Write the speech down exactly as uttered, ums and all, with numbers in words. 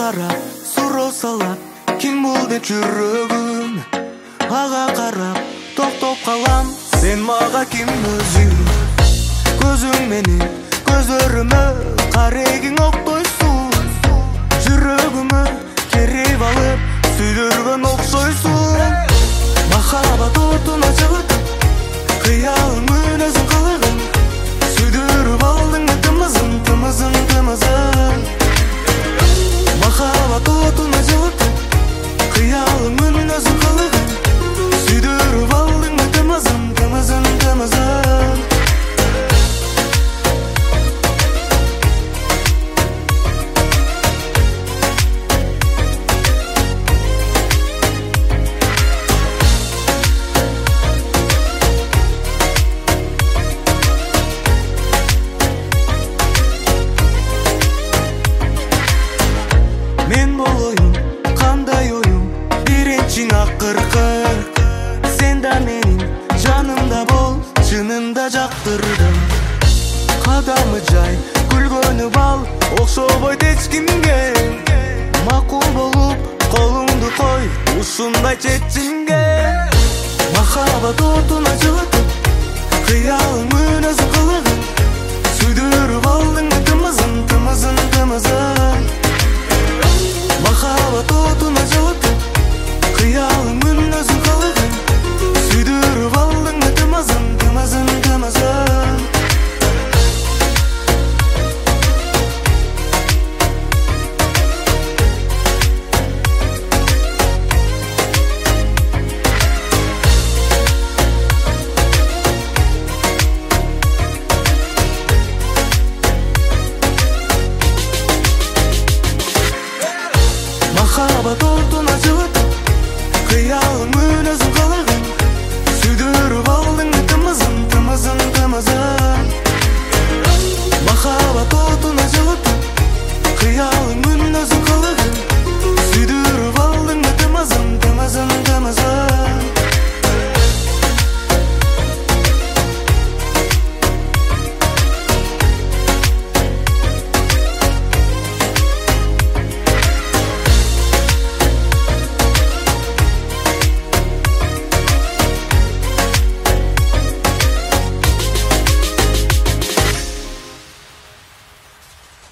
карап суроо салат ким бул деп жүрөгүм ага карап токтоп калам сен мага ким өзүң көзүң менен көзөрүмө карегиң октойсуң жүрөгүмө керип алып сүйдүргөн окшойсуң махабат отуна жылытып кыялың мүнөзүң кылыгың сүйдүрүп алдың тымызын тымызын тымызын махабат отуна жылытып кыялың мүнөзүң кылыгың сүйдүрүп алдың тымызын тымызын тымызын мен болоюн кандай оюң биринчиң акыркы сен да менин жанымда бол чынында жактырдым кадамы жай күлгөнү бал окшобойт эч кимге макул болуп колуңду кой ушундай чечимге махабат отуна жылытып